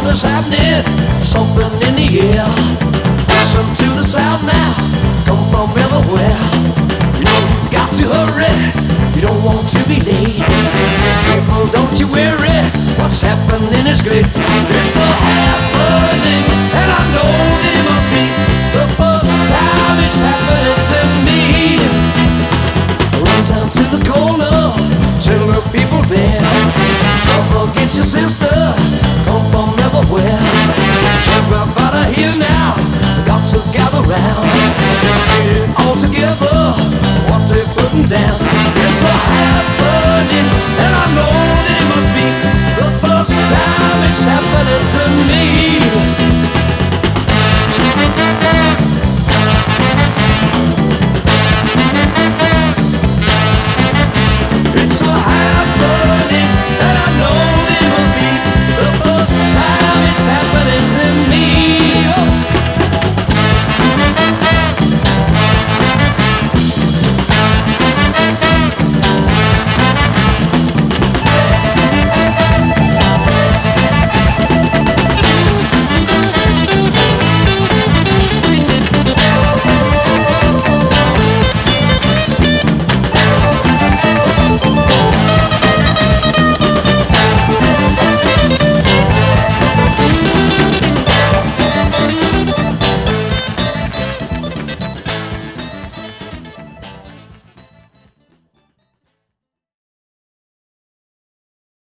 sound is happening, something in the air. Listen to the sound now, come from everywhere. You know you got to hurry, you don't want to be late. People, don't you worry, what's happening is great. It's a happening, and I know that it must be the first time it's happening to me. Run down to the corner, tell the people there, don't forget your sister.